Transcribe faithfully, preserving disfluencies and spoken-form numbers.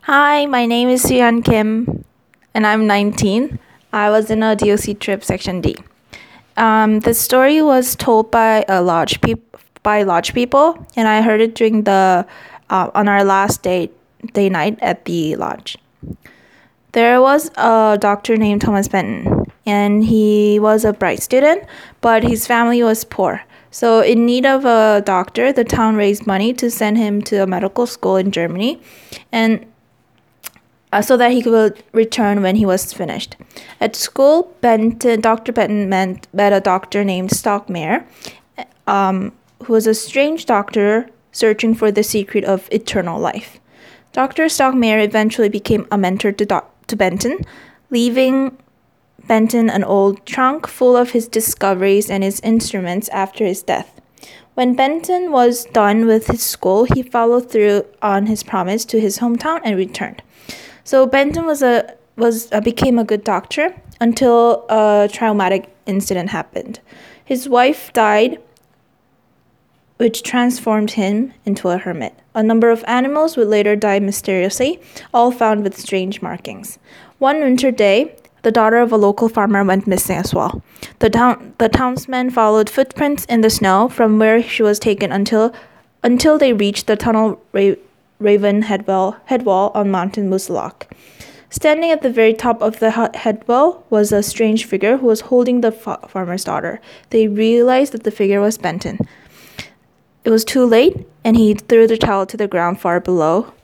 Hi, my name is Suyeon Kim, and I'm nineteen. I was in a D O C trip, Section D. Um, the story was told by a lodge peop- by lodge people, and I heard it during the uh, on our last day day night at the lodge. There was a doctor named Thomas Benton, and he was a bright student, but his family was poor. So, in need of a doctor, the town raised money to send him to a medical school in Germany, and uh, so that he could return when he was finished. At school, Benton, Doctor Benton met, met a doctor named Stockmare, um, who was a strange doctor searching for the secret of eternal life. Doctor Stockmare eventually became a mentor to, doc- to Benton, leaving Benton an old trunk full of his discoveries and his instruments after his death. When Benton was done with his school, he followed through on his promise to his hometown and returned. So Benton was a was uh, became a good doctor until a traumatic incident happened. His wife died, which transformed him into a hermit. A number of animals would later die mysteriously, all found with strange markings. One winter day, the daughter of a local farmer went missing as well. The town the townsmen followed footprints in the snow from where she was taken until until they reached the tunnel ra- Raven headwall, headwall on Mountain Musalak. Standing at the very top of the headwall was a strange figure who was holding the fa- farmer's daughter. They realized that the figure was Benton. It was too late, and he threw the child to the ground far below,